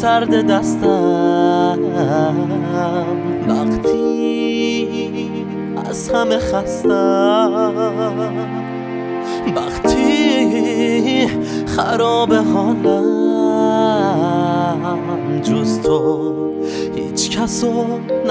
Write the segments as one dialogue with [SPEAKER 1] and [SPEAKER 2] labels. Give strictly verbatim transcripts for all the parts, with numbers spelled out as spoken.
[SPEAKER 1] سرد دستم وقتی از همه خستم، وقتی خراب حالم جز تو هیچ کسو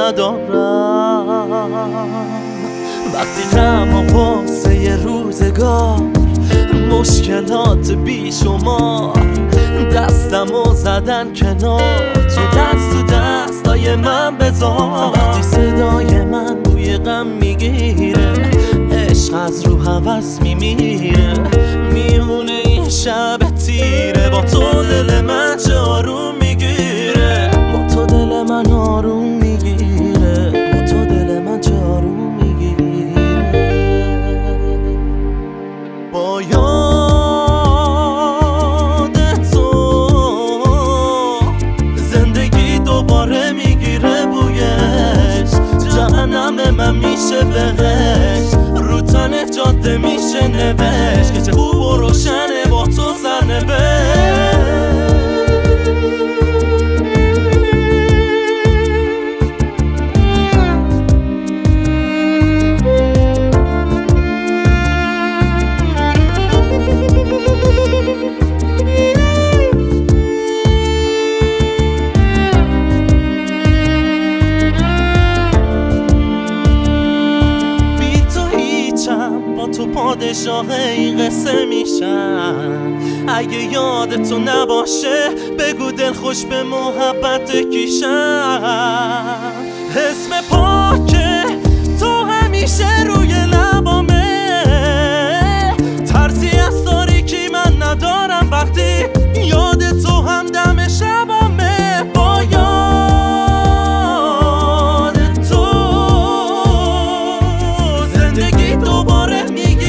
[SPEAKER 1] ندارم، وقتی غم و غصه روزگار مشکلات بیشمار دستمو زدن کنار، تو دست تو دستای من بذار، وقتی صدای من بوی غم میگیره عشق از رو هوس میمیره، میمونه این شب تیره با تو دل من چه آروم میگیره، با تو دل من آروم میگیره، با تو دل من چه آروم میگیره. با یاد تو زندگی دوباره میگیره بویش، جهنم من میشه بهش، رو تن جاده میشه نوشت که چه خوب و روشنه با تو سرنوشت. تو پادشاه این قصه میشم، اگه یاد تو نباشه بگو دل خوش به محبت کیشم، اسم پاکه تو همیشه روی لبامه، ترسی از تاریکی من ندارم وقتی یاد تو هم دم شبامه، با یاد تو زندگی دوباره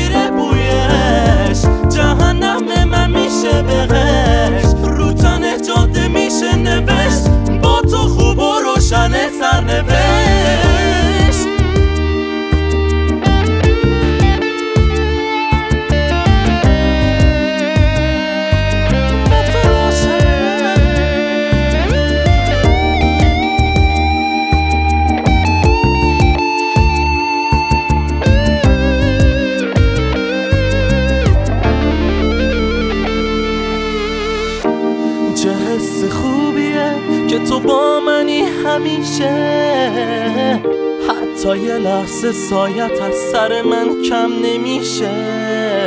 [SPEAKER 1] جهنم من میشه بهش، رو تن جاده میشه نوشت، با تو خوب و روشن سرنوشت. حس خوبیه که تو با منی همیشه، حتی یه لحظه سایت از سر من کم نمیشه،